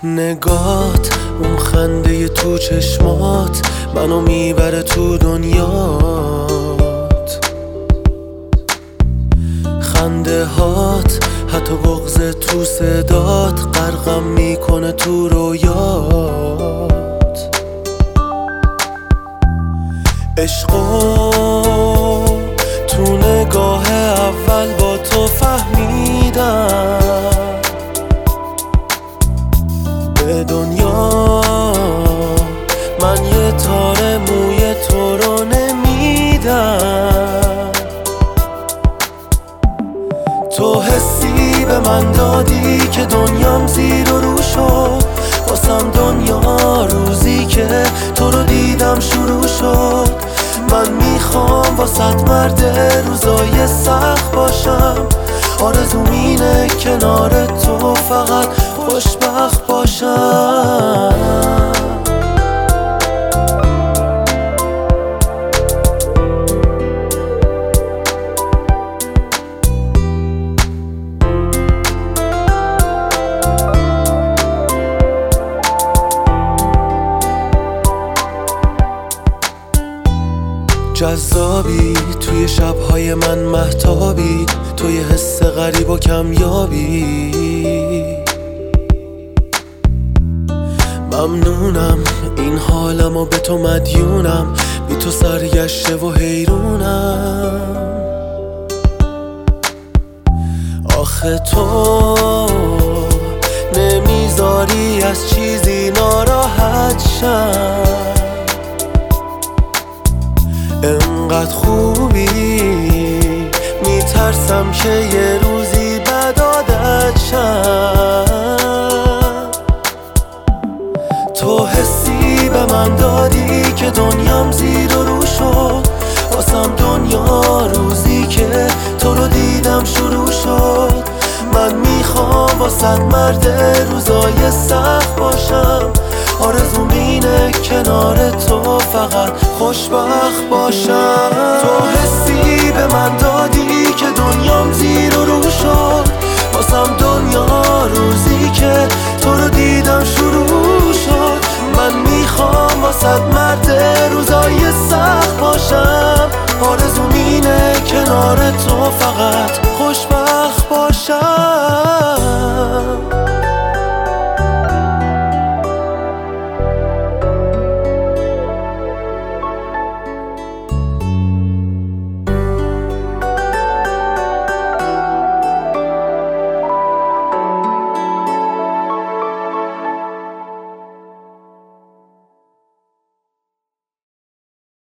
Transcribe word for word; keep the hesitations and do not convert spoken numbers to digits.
نگات، اون خنده تو چشمات منو میبره تو دنیات. خنده هات، حتی بغض تو صدات غرقم میکنه تو رویات. عشقو تو نگاه اول با تو فهمیدم، به دنیا من یه تار موی تو رو نمیدم. تو حسی به من دادی که دنیام زیر و رو شد، واسم دنیا روزی که تو رو دیدم شروع شد. من میخوام واسط مرد روزای سخت باشم، آرزوم اینه کنار تو فقط خوشبخت باشم. جذابی توی شبهای من مهتابی، توی حس غریب و کمیابی. ممنونم این حالم و به تو مدیونم، بی تو سرگشته و حیرونم. آخه تو نمیذاری از چیزی ناراحت شم، انقدر خوبی میترسم که یه روزی بد عادت شم. تو حسی به من دادی که دنیام زیر و رو شد، واسم دنیا روزی که تو رو دیدم شروع شد. من میخوام واسط مرد روزای سخت باشم، آرزوم اینه کنار تو فقط خوشبخت باشم. تو حسی به من دادی که دنیام زیر و رو شد، واسم دنیا روزی که تو رو دیدم شروع شد. من میخوام واسط مرد روزای سخت باشم، آرزوم اینه کنار تو فقط خوشبخت باشم.